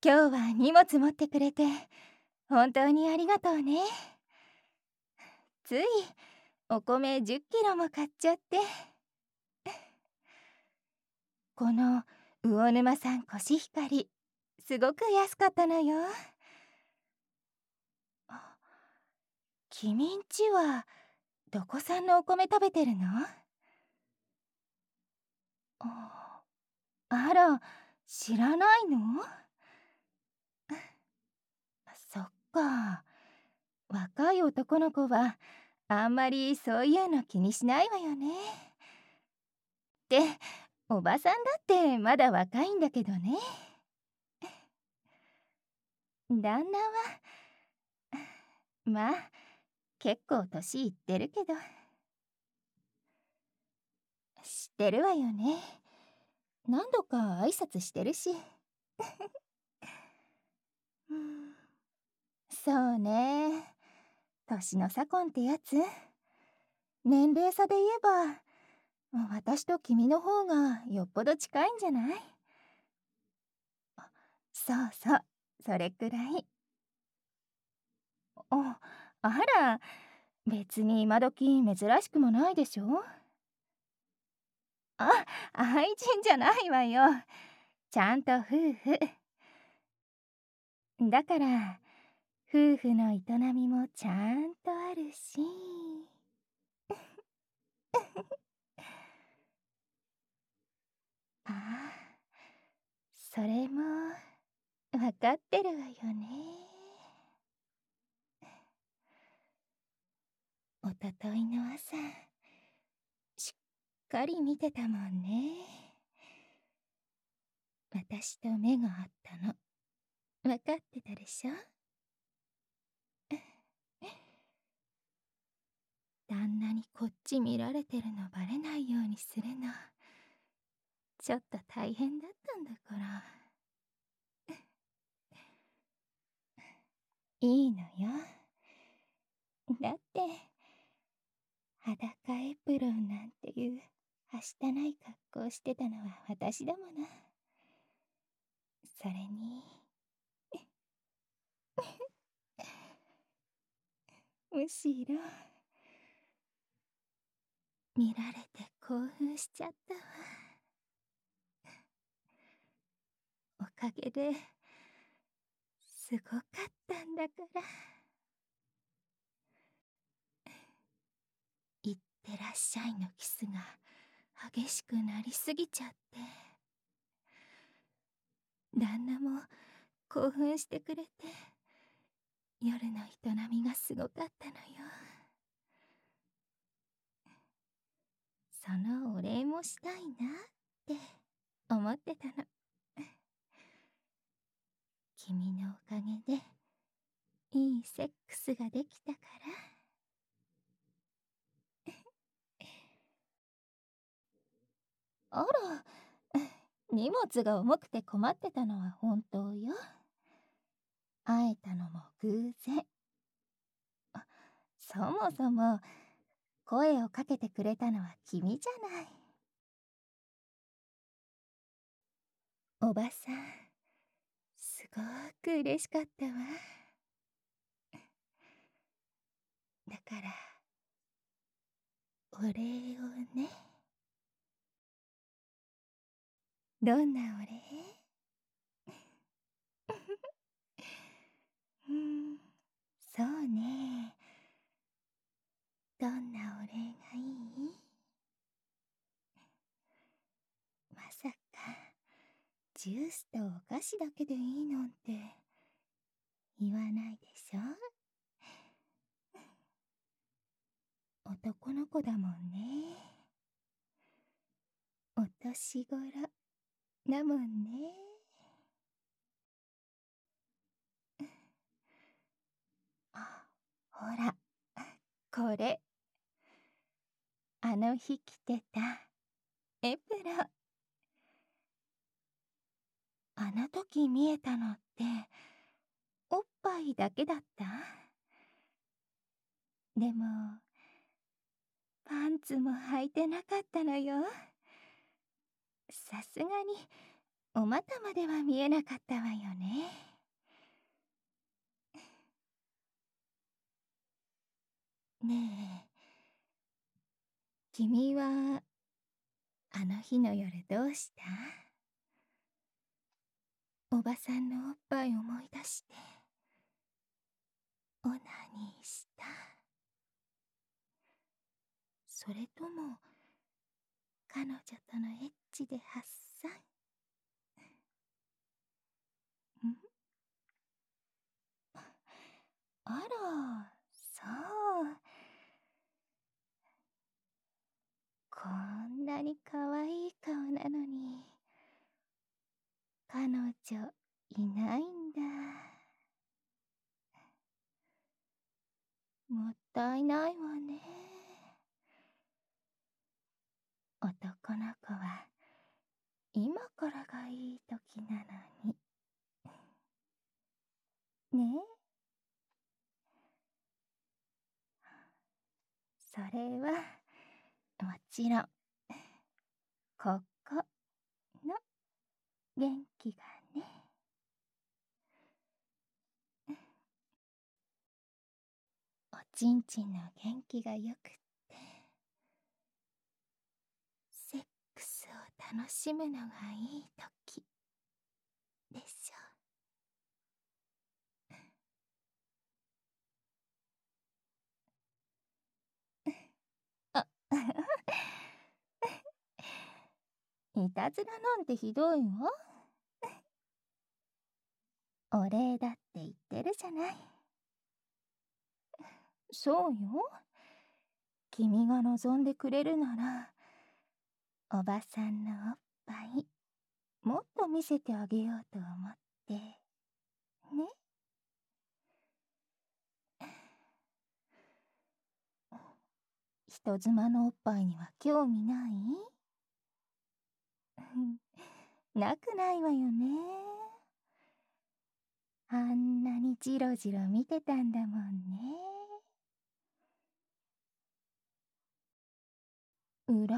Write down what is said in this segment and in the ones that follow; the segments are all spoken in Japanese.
今日は荷物持ってくれて本当にありがとうね。ついお米10キロも買っちゃって。この魚沼産コシヒカリ、すごく安かったのよ。君んちはどこ産のお米食べてるの？あら、知らないの？そっか。若い男の子はあんまりそういうの気にしないわよね。っておばさんだってまだ若いんだけどね。旦那はまあ結構年いってるけど。知ってるわよね。何度か挨拶してるし。そうね。年の差婚ってやつ。年齢差で言えば私と君の方がよっぽど近いんじゃない？そうそう、それくらい。あら、別に今時珍しくもないでしょ？愛人じゃないわよ。ちゃんと夫婦。だから夫婦の営みもちゃんとあるし。ああ、それもわかってるわよね。おとといの朝、しっかり見てたもんね。私と目が合ったの。わかってたでしょ？旦那にこっち見られてるのバレないようにするのちょっと大変だったんだから。いいのよ。だって裸エプロンなんていうはしたない格好してたのは私だもの。それにむしろ見られて興奮しちゃったわ。おかげですごかったんだから。いってらっしゃいのキスが激しくなりすぎちゃって、旦那も興奮してくれて、夜の営みがすごかったのよ。そのお礼もしたいなって思ってたの。君のおかげでいいセックスができたから。あら、荷物が重くて困ってたのは本当よ。会えたのも偶然。そもそも声をかけてくれたのは君じゃない。おばさん、すごく嬉しかったわ。だからお礼をね。どんなお礼？そうね。どんなお礼がいい？まさかジュースとお菓子だけでいいなんて言わないでしょ？男の子だもんね。お年頃だもんね。ほら、これあの日着てたエプロン。あの時見えたのっておっぱいだけだった？でもパンツも履いてなかったのよ。さすがにお股までは見えなかったわよね。ねえ、君はあの日の夜どうした？おばさんのおっぱい思い出してオナニーした？それとも彼女とのエッチで発散？ん？あら、そう。こんなに可愛い顔なのに彼女いないんだ。もったいないわね。男の子は今からがいい時なのにね。それはもちろんここの元気がね。おちんちんの元気がよくってセックスを楽しむのがいい時でしょ。あいたずらなんてひどいわ。お礼だって言ってるじゃない。そうよ。君が望んでくれるならおばさんのおっぱいもっと見せてあげようと思ってね。人妻のおっぱいには興味ない？なくないわよね。あんなにジロジロ見てたんだもんね。裏？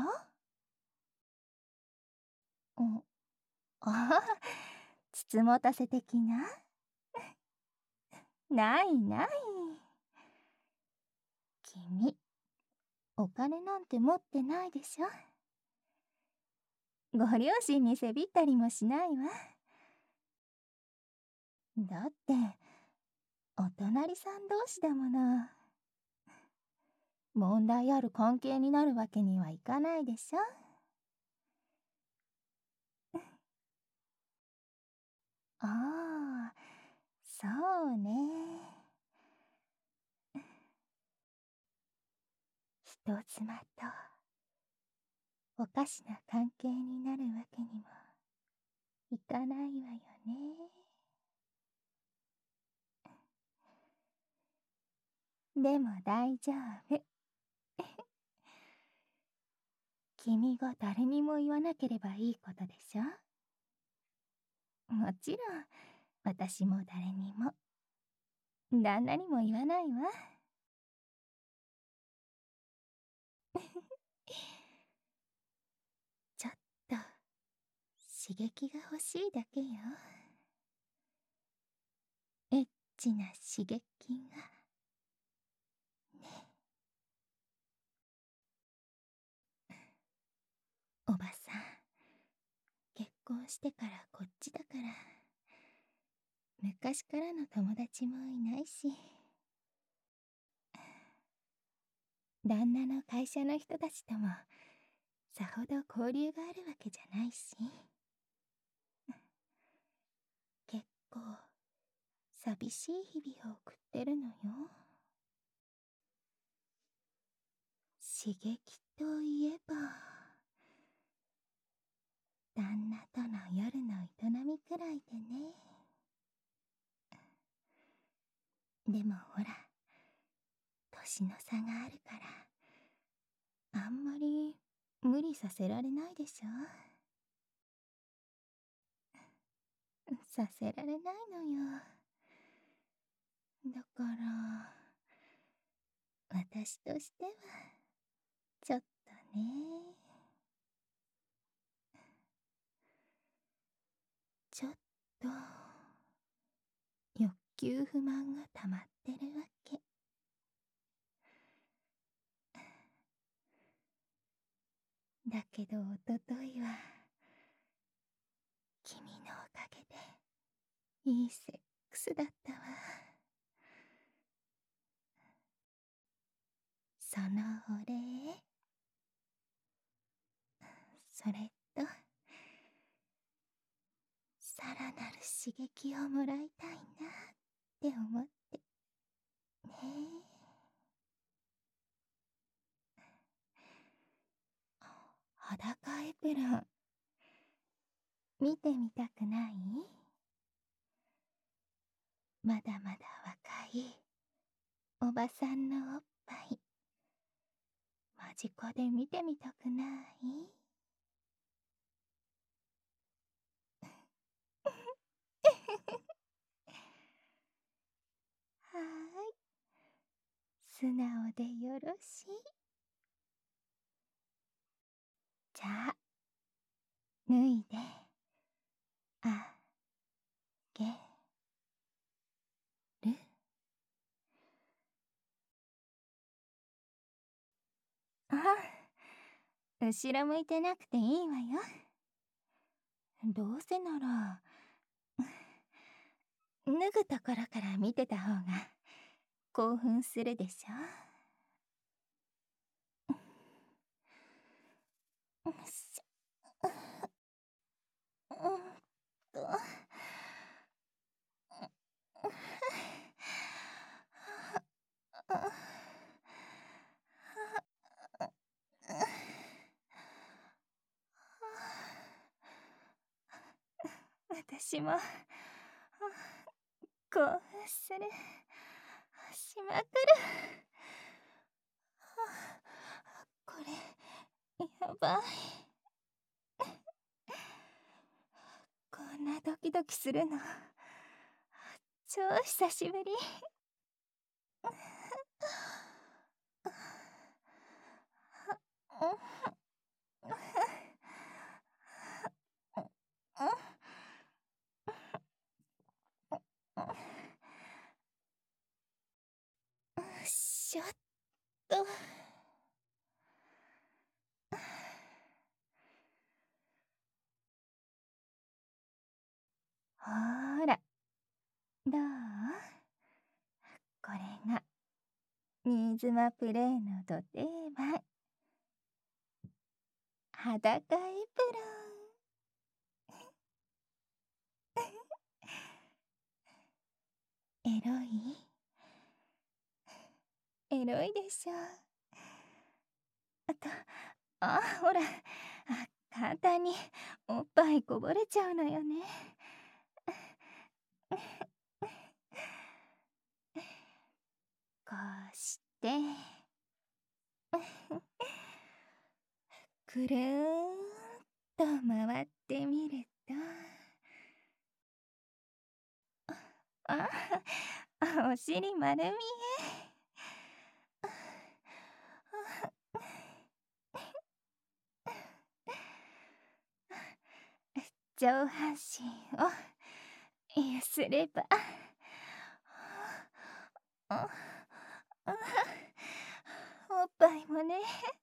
お、あつつもたせ的な？ないない。君、お金なんて持ってないでしょ。ご両親にせびったりもしないわ。だって、お隣さん同士だもの。問題ある関係になるわけにはいかないでしょ。ああ、そうね。人妻とおかしな関係になるわけにもいかないわよね。でも大丈夫。君が誰にも言わなければいいことでしょ。もちろん私も誰にも旦那にも言わないわ。ちょっと刺激が欲しいだけよ。エッチな刺激がね。おばさん結婚してからこっちだから昔からの友達もいないし旦那の会社の人たちともさほど交流があるわけじゃないし結構寂しい日々を送ってるのよ。刺激といえば旦那との夜の営みくらいでね。でもほら年の差があるからあんまり無理させられないでしょ。させられないのよ。だから私としてはちょっとね。 と欲求不満が溜まってるわけ。だけどおとといは君のおかげでいいセックスだったわ。そのお礼、それとさらなる刺激をもらいたいなって思ってね。裸エプロン見てみたくない？まだまだ若いおばさんのおっぱい間近で見てみたくない？はーい、素直でよろしい。じゃあ脱いであげる。あ、後ろ向いてなくていいわよ。どうせなら脱ぐところから見てた方が興奮するでしょ。よいしょ。私も興奮する。しまくる。これやばい。こんなドキドキするの超久しぶり。しょっと。ほーら、どう？これが新妻プレイのど定番、裸エプロン。エロい？エロいでしょ。ほら、簡単におっぱいこぼれちゃうのよね。こうしてくるーんと回ってみると、お尻丸見え。上半身をゆすればおっぱいもね。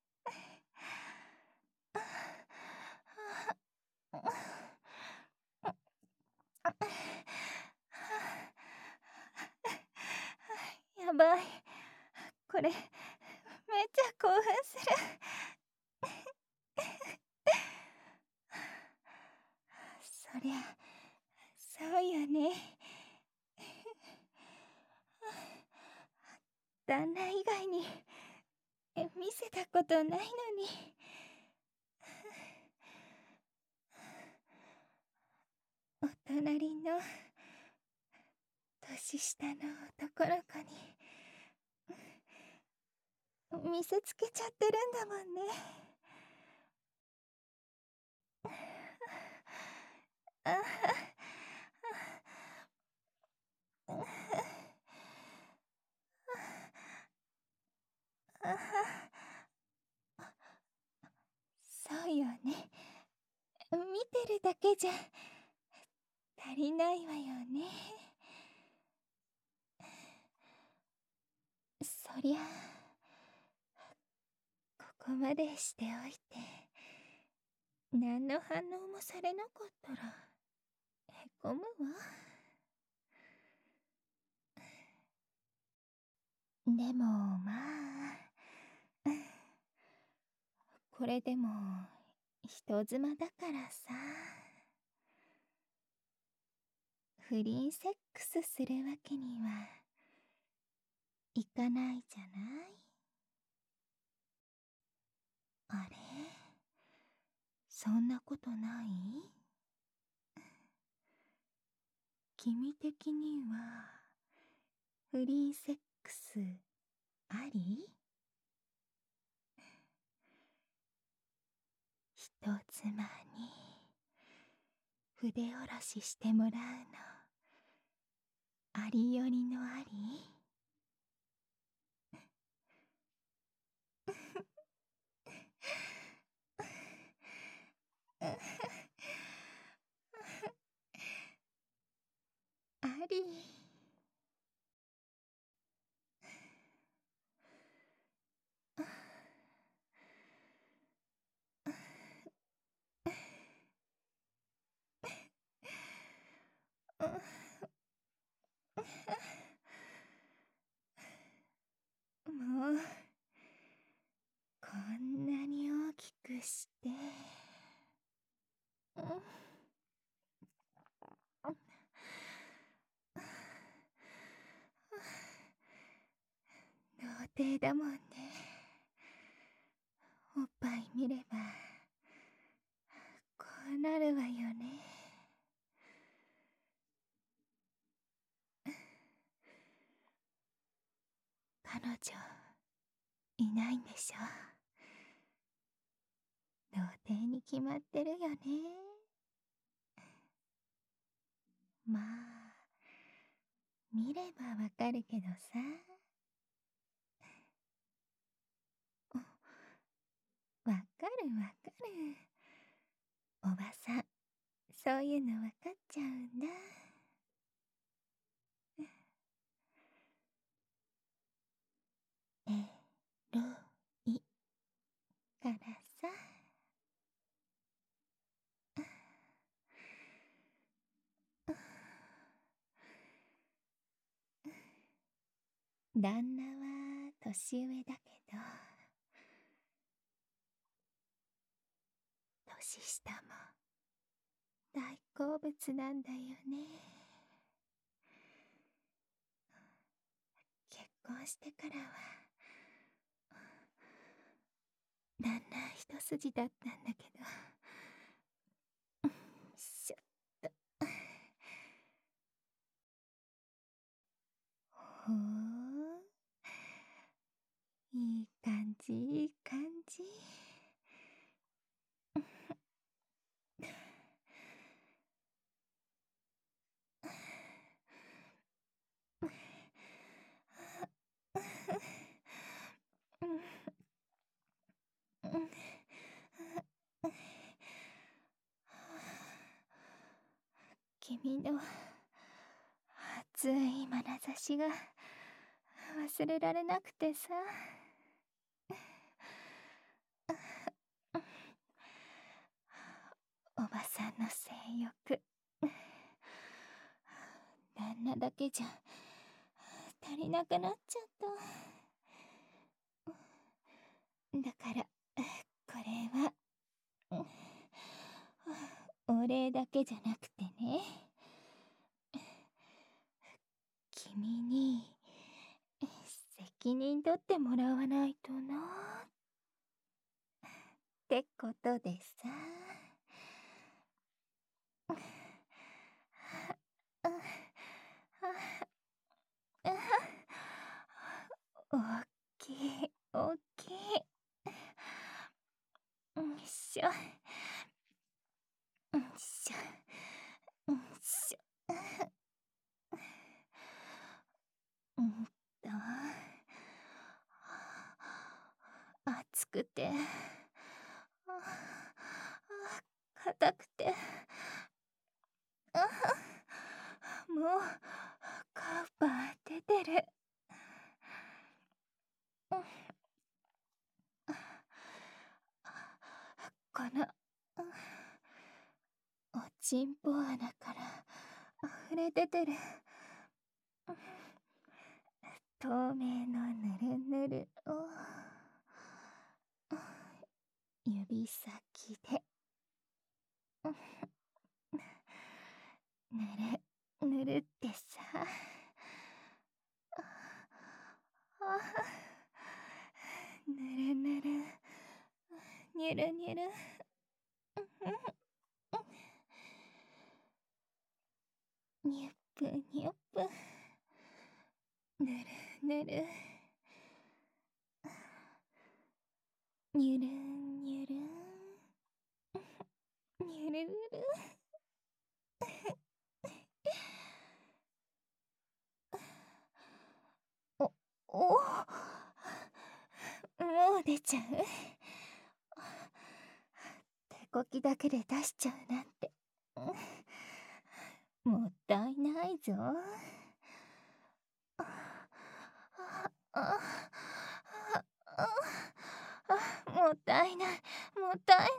やばい、これめっちゃ興奮する。そりゃそうよね。旦那以外に見せたことないのに。お隣の年下の男の子に見せつけちゃってるんだもんね。そうよね。見てるだけじゃ足足りないわよね。そりゃここまでしておいて何の反応もされなかったらへこむわ。でもまあこれでも人妻だからさ、不倫セックスするわけにはいかないじゃない。あれ、そんなことない？君的には不倫セックスあり？人妻に筆下ろししてもらうのありよりのあり？あり。もうこんなに大きくして、童貞だもんね。おっぱい見ればこうなるわよね。彼女いないんでしょ。童貞に決まってるよね。まあ見ればわかるけどさ。わかるわかる。おばさんそういうのわかっちゃうんだ。エロいからさ。旦那は年上だけど年下も大好物なんだよね。結婚してからは旦那一筋だったんだけど、しょっと。ほー、いい感じいい感じ。君の熱い眼差しが忘れられなくてさ。おばさんの性欲旦那だけじゃ足りなくなっちゃった。だからこれはお礼だけじゃなくてね、君に責任取ってもらわないとなってことでさ。おっきいおっきい。よいしょよいしょよいしょ。と熱くて硬くてる。このおちんぽ穴から溢れ出てる透明のぬるぬるを指先でぬるぬるってさ。ぬるぬるにゅるにゅるにゅっぷにゅっぷぬるぬるにゅるにゅるにゅるるおもう出ちゃう？手こきだけで出しちゃうなんてもったいないぞ。もったいない、もったいない。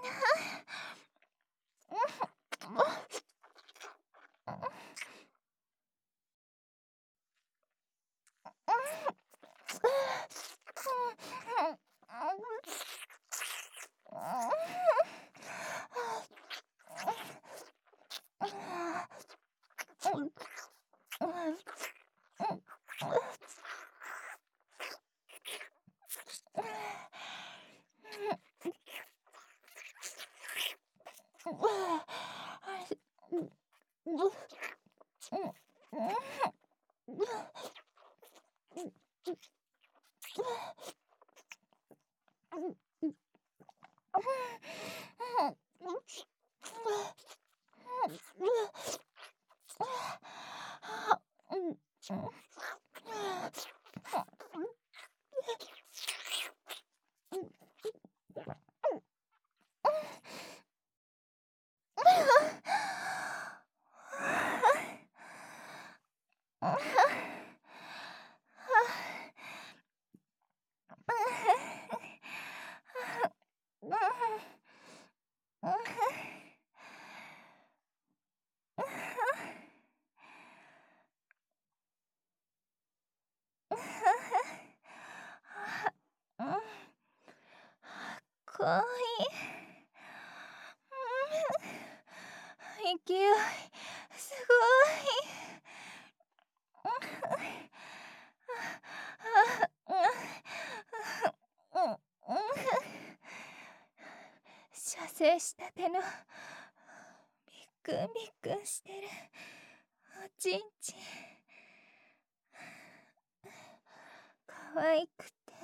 かい勢いすごい。射精したてのビックンビックンしてるおちんちんかわいくて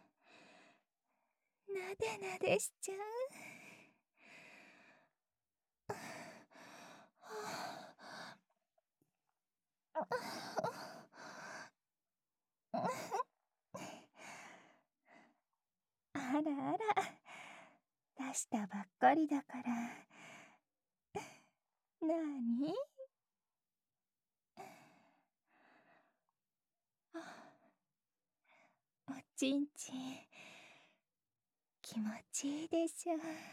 なでなでしちゃう。あらあら、出したばっかりだから。なに？おちんちん気持ちいいでしょ。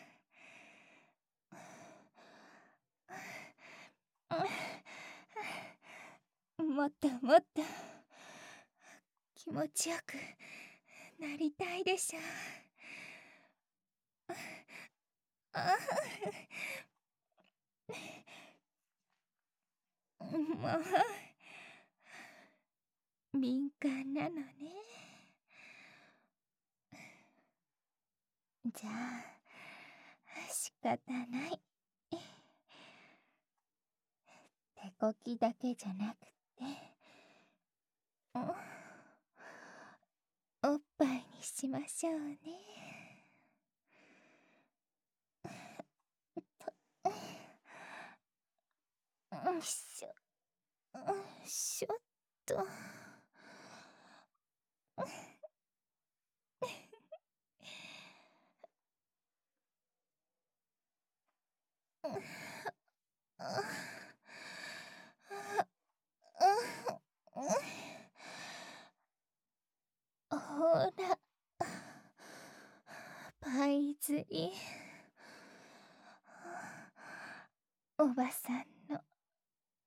もっともっと気持ちよくなりたいでしょ。もう敏感なのね。じゃあ仕方ない。手こきだけじゃなくておっぱいにしましょうね。よいしょよいしょっと。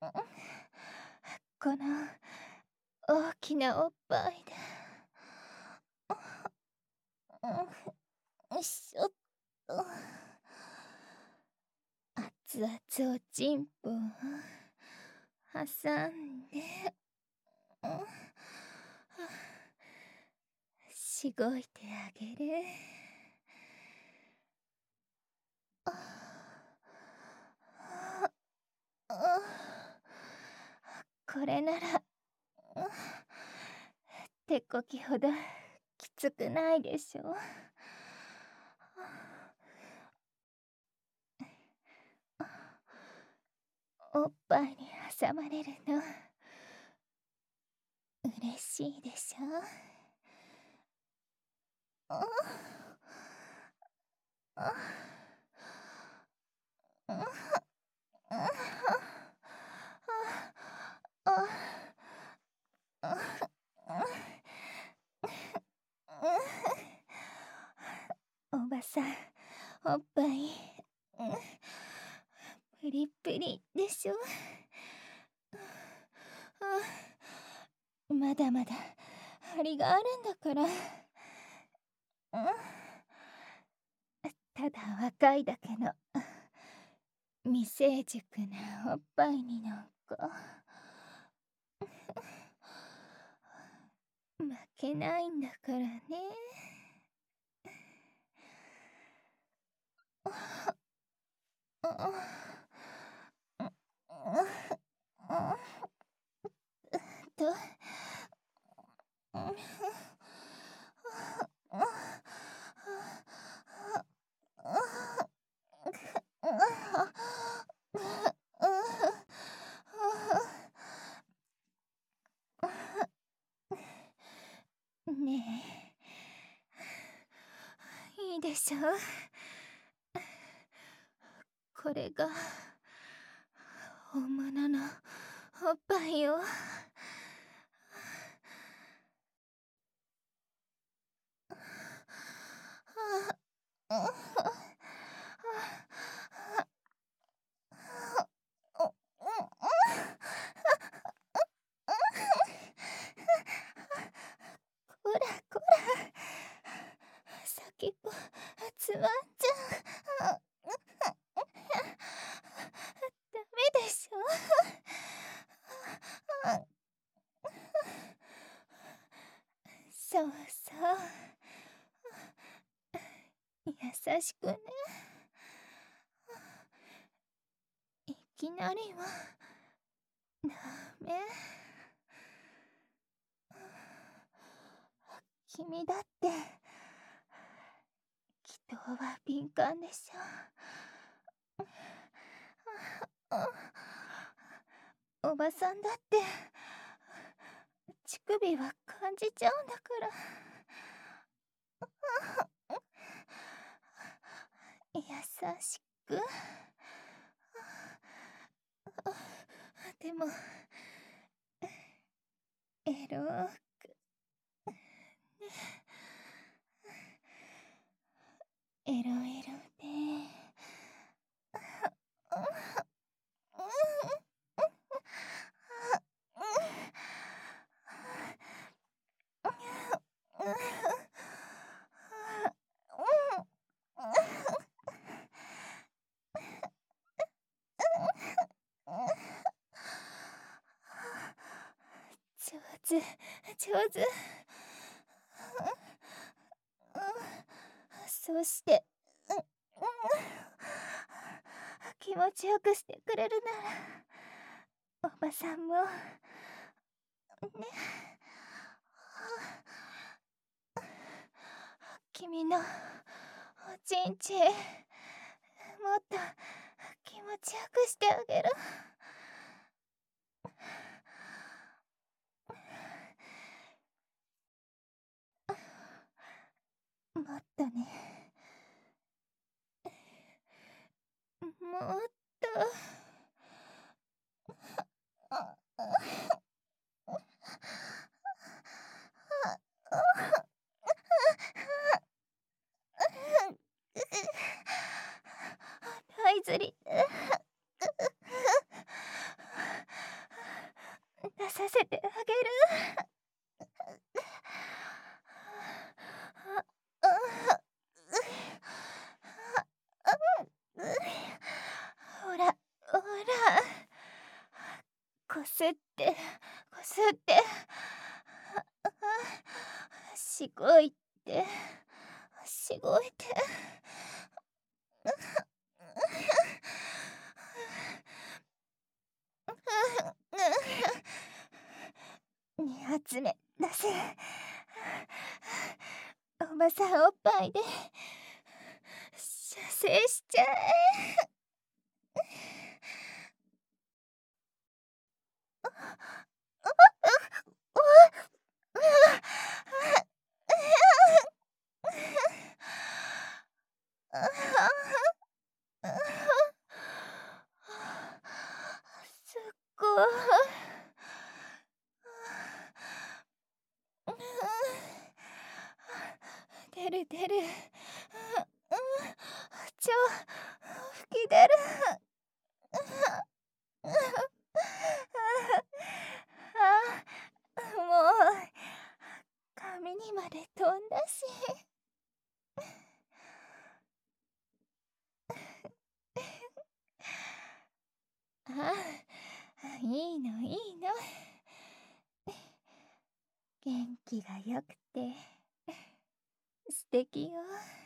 この大きなおっぱいで、よいしょっと。熱々おちんぽを挟んで、しごいてあげる。これなら手こきほどきつくないでしょ。おっぱいに挟まれるの嬉しいでしょ。おばさん、おっぱいプリプリでしょ。まだまだ張りがあるんだから。ただ若いだけの未成熟なおっぱいになんか負けないんだからね。とねえ、いいでしょ。これが本物のおっぱいよ。こらこら、先っぽつまんじゃう。ダメでしょ。そうそう、優しくね。いきなりはダメ。君だって気筒は敏感でしょ。おばさんだって乳首は感じちゃうんだから。優しく。でもエロくね。エロエロで。上手上手。そして気持ちよくしてくれるならおばさんもね。君のおちんちんもっと気持ちよくしてあげる。もっとね、もっと。はいずり。 出させてあげる。ほらほら、こすってこすって、しごいてしごいて。2発目出せ。おばさんおっぱいで射精しちゃえ。すっごい。出る出る。超吹き出る。もう髪にまで飛んだし。いいのいいの。元気がよくて素敵よ。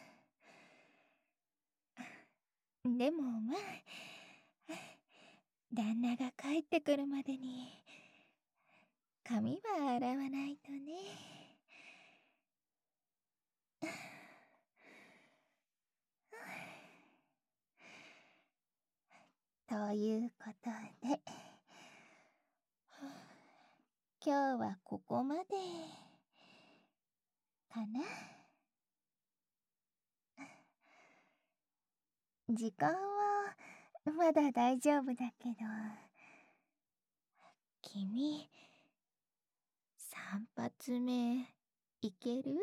でもまあ、旦那が帰ってくるまでに髪は洗わないとね。ということで、今日はここまでかな。時間はまだ大丈夫だけど、君3発目いける？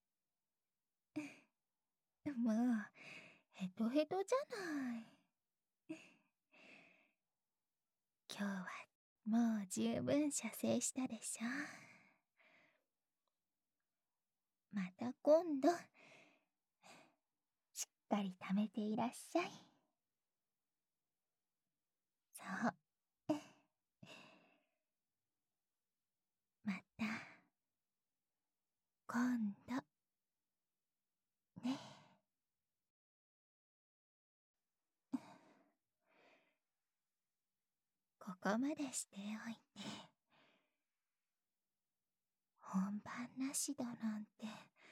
もうヘトヘトじゃない。今日はもう十分射精したでしょ。また今度しっかり貯めていらっしゃい。そう。また今度ね。ここまでしておいて本番なしだなんて、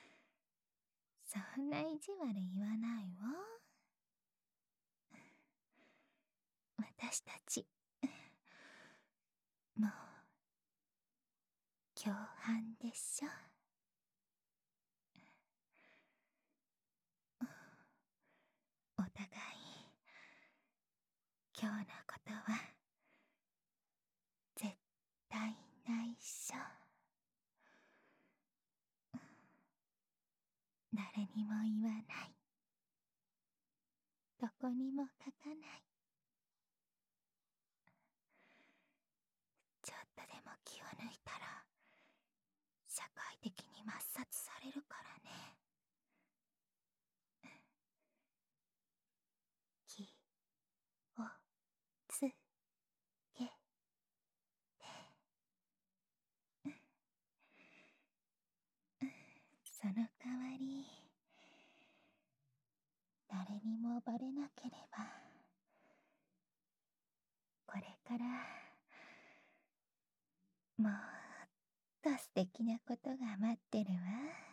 そんな意地悪言わないわ。私たちもう共犯でしょ。お互い今日のことは絶対内緒。誰にも言わない。どこにも書かない。ちょっとでも気を抜いたら社会的に抹殺されるからね。気をつけて。その代わり誰にもバレなければ、これからもっと素敵なことが待ってるわ。